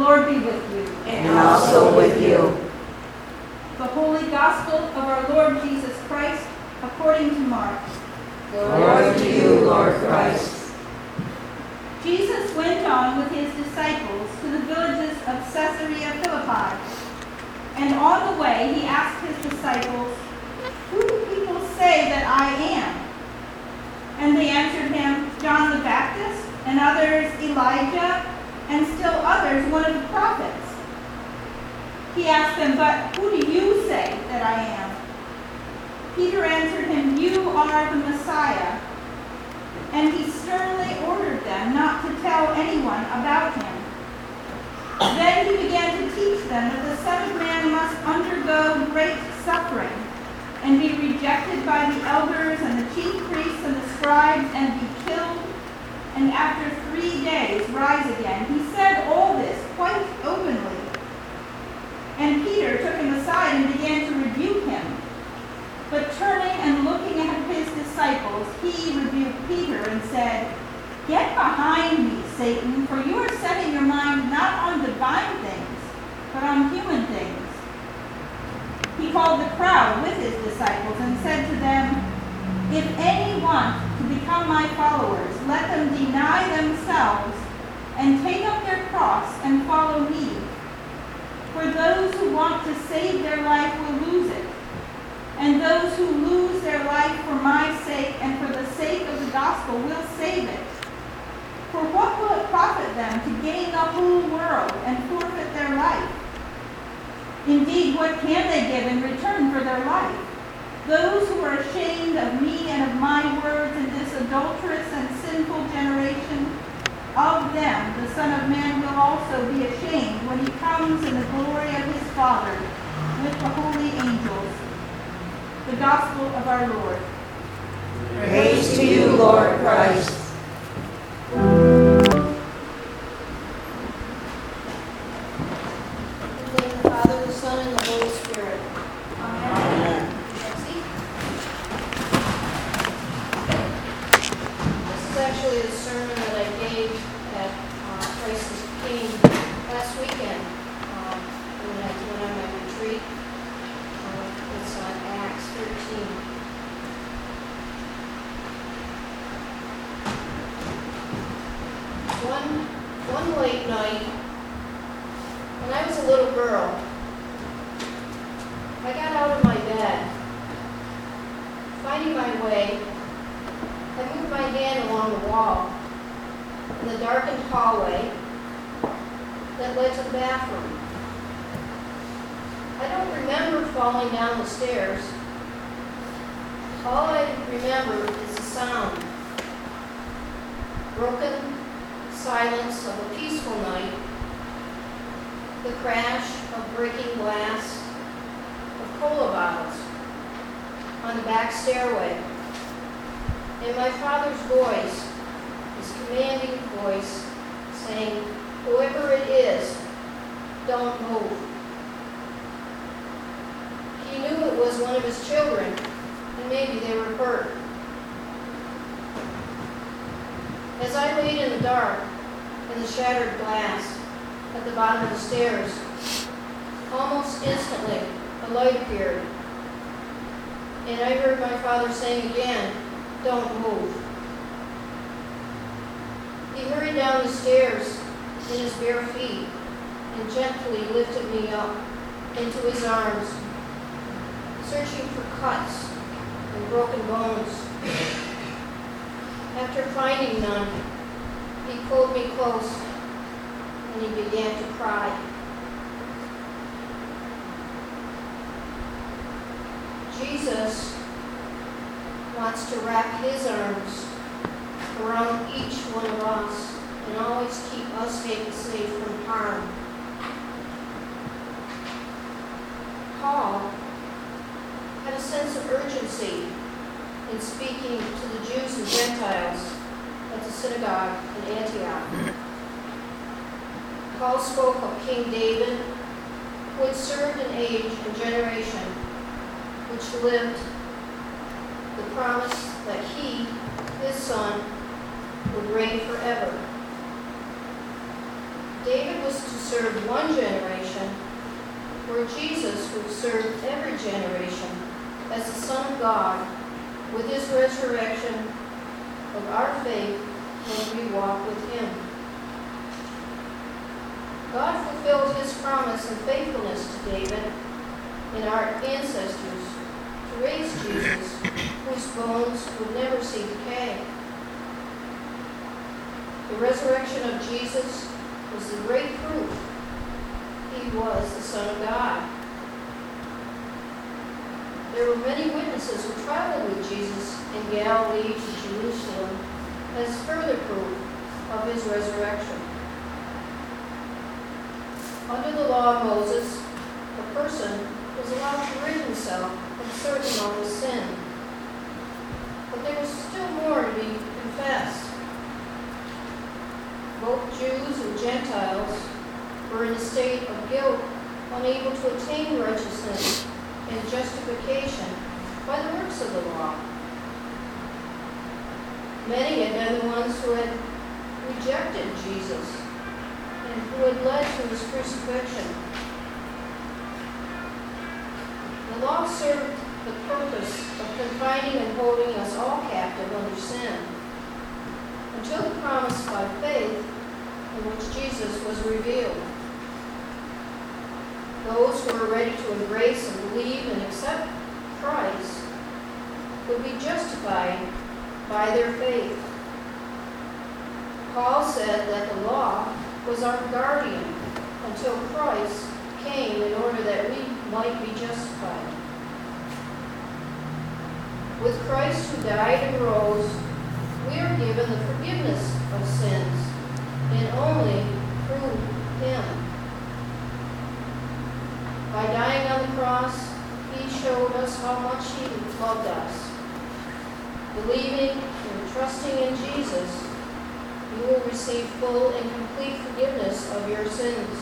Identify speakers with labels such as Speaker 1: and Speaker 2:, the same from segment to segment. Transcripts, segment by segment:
Speaker 1: Lord be with you.
Speaker 2: And also with you.
Speaker 1: The Holy Gospel of our Lord Jesus Christ, according to Mark.
Speaker 2: Glory to you, Lord Christ.
Speaker 1: Jesus went on with his disciples to the villages of Caesarea Philippi. And on the way he asked his disciples, "Who do people say that I am?" And they answered him, "John the Baptist, and others Elijah, and still others one of the prophets." He asked them, "But who do you say that I am?" Peter answered him, "You are the Messiah." And he sternly ordered them not to tell anyone about him. Then he began to teach them that the Son of Man must undergo great suffering and be rejected by the elders and the chief priests and the scribes and be killed, and after 3 days rise again. He said all this quite openly. And Peter took him aside and began to rebuke him. But turning and looking at his disciples, he rebuked Peter and said, "Get behind me, Satan, for you are setting your mind not on divine things, but on human things." He called the crowd with his disciples and said to them, "If any want to become my followers, let them deny themselves and take up their cross and follow me. For those who want to save their life will lose it, and those who lose their life for my sake and for the sake of the gospel will save it. For what will it profit them to gain the whole world and forfeit their life? Indeed, what can they give in return for their life? Those who are ashamed of me and of my words in this adulterous and sinful generation, of them the Son of Man will also be ashamed when he comes in the glory of his Father with the holy angels." The Gospel of our Lord.
Speaker 2: Praise to you, Lord Christ.
Speaker 3: In the name of the Father, the Son, and the Holy Spirit.
Speaker 2: Amen.
Speaker 3: This is actually the sermon that I gave at Christ is King last weekend when I went on my retreat. It's on Acts 13. One late night, when I was a little girl, I got out of my bed. Finding my way, I moved my hand along the wall in the darkened hallway that led to the bathroom. I don't remember falling down the stairs. All I remember is the sound. Broken silence of a peaceful night, the crash of breaking glass, of cola bottles on the back stairway, and my father's voice, his commanding voice, saying, "Whoever it is, don't move." He knew it was one of his children, and maybe they were hurt. As I laid in the dark, in the shattered glass at the bottom of the stairs, almost instantly a light appeared, and I heard my father saying again, "Don't move." He hurried down the stairs in his bare feet and gently lifted me up into his arms, searching for cuts and broken bones. After finding none, he pulled me close and he began to cry. Jesus wants to wrap his arms around each one of us and always keep us safe from harm. Paul had a sense of urgency in speaking to the Jews and Gentiles at the synagogue in Antioch. Paul spoke of King David, who had served an age and generation, which lived the promise that he, his son, would reign forever. David was to serve one generation, where Jesus would serve every generation as the Son of God with his resurrection of our faith when we walk with him. God fulfilled his promise and faithfulness to David and our ancestors to raise Jesus, whose bones would never see decay. The resurrection of Jesus was the great proof he was the Son of God. There were many witnesses who traveled with Jesus in Galilee to Jerusalem as further proof of his resurrection. Under the law of Moses, a person was allowed to rid himself of a certain amount of sin. But there was still more to be confessed. Both Jews and Gentiles were in a state of guilt, unable to attain righteousness and justification by the works of the law. Many had been the ones who had rejected Jesus and who had led to his crucifixion. The law served the purpose of confining and holding us all captive under sin, until the promise by faith in which Jesus was revealed. Those who were ready to embrace and believe and accept Christ would be justified by their faith. Paul said that the law was our guardian until Christ came in order that we might be justified. With Christ who died and rose, we are given the forgiveness of sins, and only through him. By dying on the cross, he showed us how much he loved us. Believing and trusting in Jesus, you will receive full and complete forgiveness of your sins.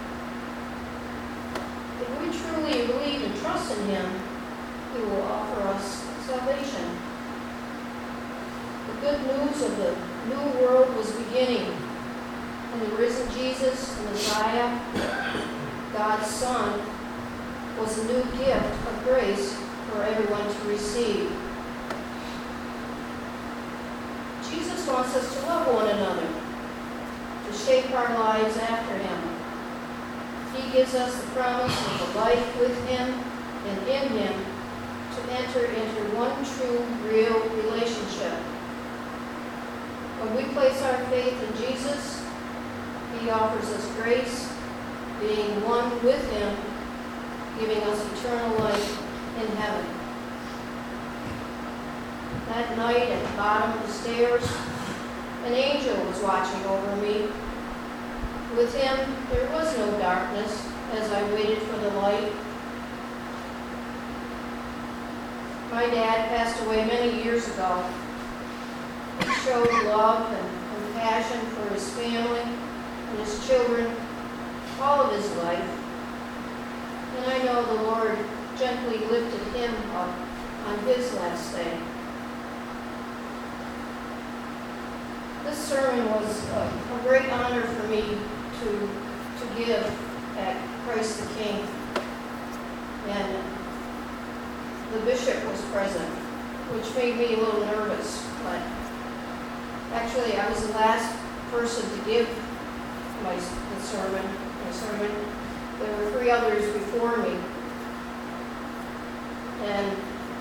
Speaker 3: If we truly believe and trust in him, he will offer us salvation. The good news of the new world was beginning, and the risen Jesus, the Messiah, God's Son, was a new gift of grace for everyone to receive. Jesus wants us to love one another, to shape our lives after him. He gives us the promise of a life with him and in him to enter into one true, real relationship. When we place our faith in Jesus, he offers us grace, being one with him, giving us eternal life in heaven. That night at the bottom of the stairs, an angel was watching over me. With him, there was no darkness as I waited for the light. My dad passed away many years ago. He showed love and compassion for his family and his children all of his life. And I know the Lord gently lifted him up on his last day. This sermon was a great honor for me to give at Christ the King. And the bishop was present, which made me a little nervous. But actually, I was the last person to give my sermon. There were 3 others before me. And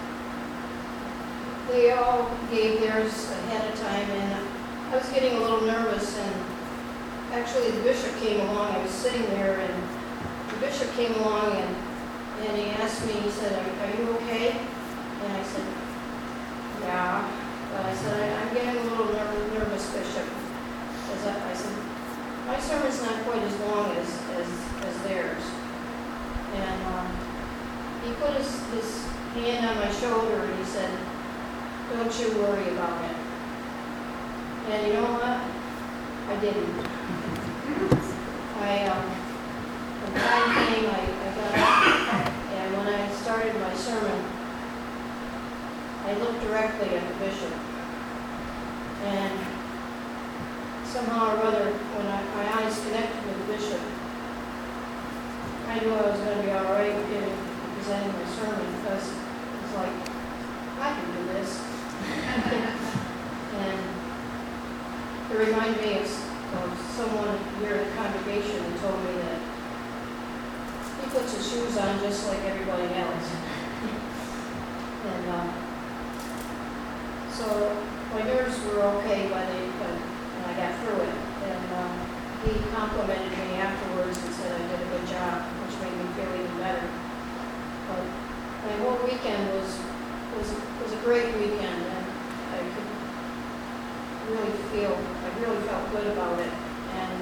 Speaker 3: they all gave theirs ahead of time, and I was getting a little nervous, and actually the bishop came along. I was sitting there, and the bishop came along, and he asked me, he said, are you okay? And I said, yeah. But I said, I'm getting a little nervous, Bishop. I said, my sermon's not quite as long as theirs. And he put his hand on my shoulder, and he said, don't you worry about it. And you know what? I didn't. When the time came, I got up, and when I started my sermon, I looked directly at the bishop and somehow or other, when my eyes connected with the bishop, I knew I was going to be all right in presenting my sermon, because it's like, I can do this. And it reminded me of someone here in the congregation who told me that he puts his shoes on just like everybody else. And so my nerves were okay when I got through it. And he complimented me afterwards and said I did a good job, which made me feel even better. But my whole weekend was a great weekend, and I really felt good about it. And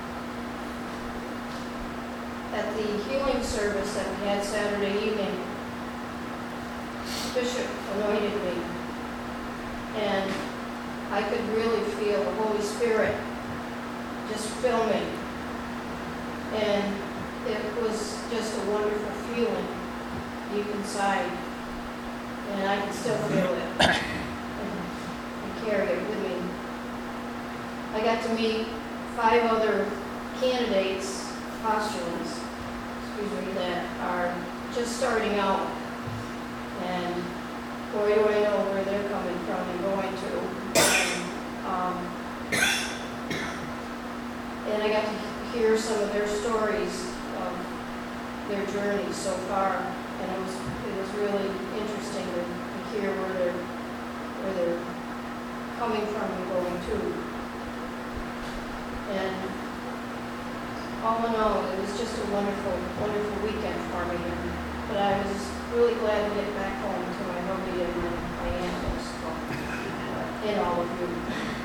Speaker 3: at the healing service that we had Saturday evening, the bishop anointed me, and I could really feel the Holy Spirit just fill me. And it was just a wonderful feeling deep inside, and I can still feel it and carry it with me. I got to meet 5 other candidates, postulants, that are just starting out, and boy do I know where they're coming from and going to. And I got to hear some of their stories of their journey so far, and it was really interesting to hear where they're coming from and going to. And all in all, it was just a wonderful, wonderful weekend for me. But I was really glad to get back home to my hubby and my animals, and all of you.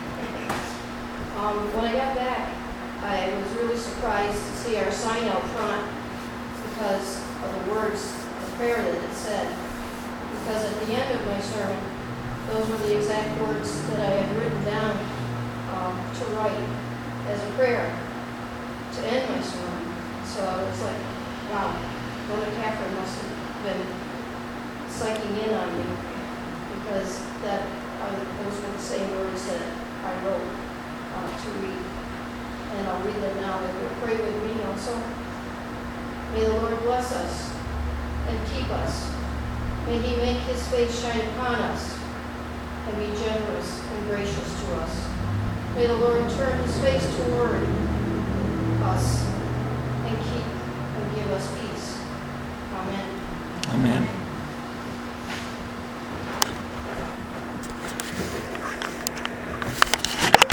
Speaker 3: When I got back, I was really surprised to see our sign out front because of the words, the prayer that it said. Because at the end of my sermon, those were the exact words that I had written down to write as a prayer to end my sermon. So I was like, wow, Mother Catherine must have been psyching in on me, because those were the same words that I wrote to read. And I'll read them now if you'll pray with me also. May the Lord bless us and keep us. May He make His face shine upon us and be generous and gracious to us. May the Lord turn His face toward us and give us peace.